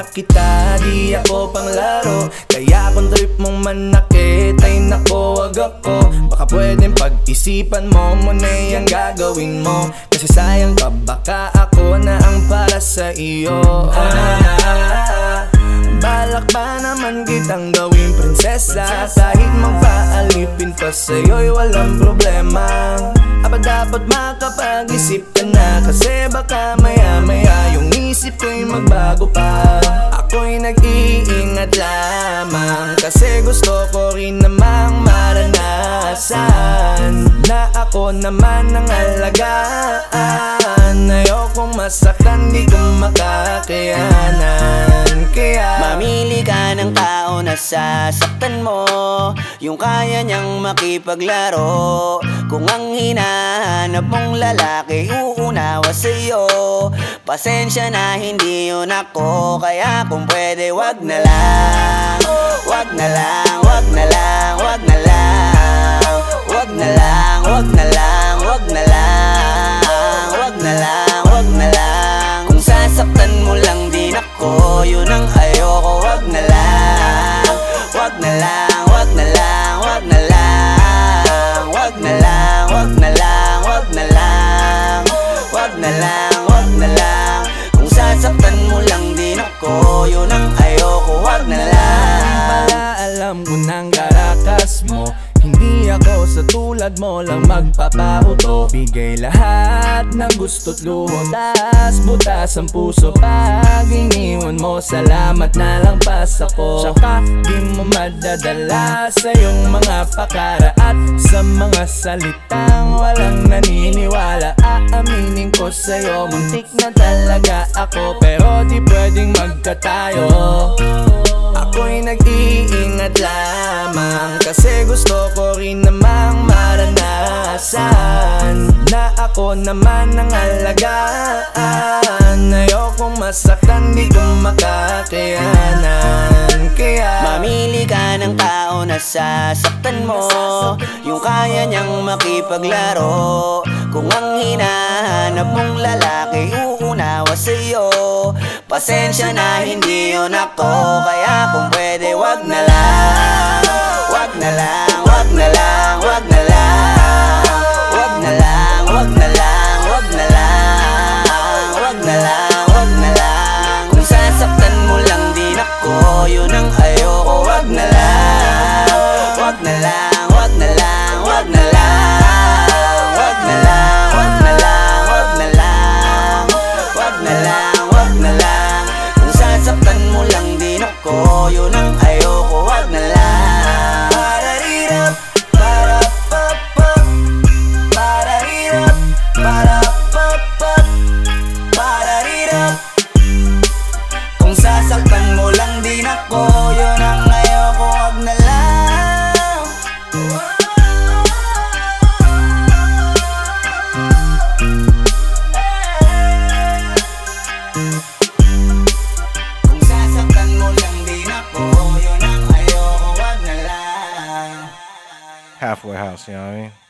kita, di ako panglaro. Kaya kung trip mong manakit, ay nako wag ako. Baka pwedeng pag-isipan mo muna yung gagawin mo. Kasi sayang ka, baka ako na ang para sa iyo. Balak pa naman kitang gawing prinsesa. Kahit magpaalipin pa sa'yo'y walang problema. Aba dapat makapag-isip ka na, kasi baka maya-maya yung isip ko'y magbago pa. Ako'y nag-iingat lamang, kasi gusto ko rin namang maranasan na ako naman ang alagaan. Ayokong masaktan, di ko makakayanan. Kaya mamili ka ng tao na sasaktan mo, yung kaya niyang makipaglaro. Kung ang hinahanap mong lalaki uunawa sa'yo, pasensya na hindi yun ako. Kaya kung pwede wag na lang, wag na lang, wag na lang, wag na lang, wag na lang, wag na lang, wag na lang, wag na lang, wag na lang. Kung sasaktan mo lang din ako, yun ang ayoko. Wag na lang, wag na lang, wag na lang, wag na lang, wag na lang, wag na lang, wag na lang, wag na lang, wag na lang. Kung sasaktan mo lang din ako, yun ang ayoko. Wag na lang. alam ko ng karakas mo, hindi ako sa tulad mo lang magpapauto. Bigay lahat ng gusto't luho, tas butas ang puso. Pag iniwan mo, salamat na lang pas ako. Tsaka di mo madadala sa iyong mga pakara at sa mga salitang walang naniniwala. Aaminin ko sa'yo, muntik na talaga ako, pero di pwedeng magkatayo. Ako'y nag-iingat lamang, kasi gusto ko rin namang maranasan na ako naman ang alagaan. Ayokong masaktan, di ko makakayanan. Kaya mamili ka ng tao na sasaktan mo, yung kaya niyang makipaglaro. Kung ang hinahanap mong lalaki uunawa sa'yo, pasensya na hindi yun ako. Kaya kung pwede wag na lang, wag na lang, wag na lang, wag na lang, wag na lang, wag na lang, wag na lang, wag na lang, wag na lang. Kung sasaktan mo lang din ako, yun ang ayoko. Wag na lang, wag na lang, wag na lang, wag na lang, wag na lang, wag na lang, wag na lang, wag na lang, wag na lang. Kung sasaktan mo lang din ako, yun ang ayoko. Wag na lang. Pararirap, parapapap, pararirap, parapapap, pararirap. Kung sasaktan mo lang din ako, yun ang ayoko. Wag na lang. Kung sasaktan mo lang din ako, yun ang ayoko. Wag na lang. Halfway House, you know what I mean?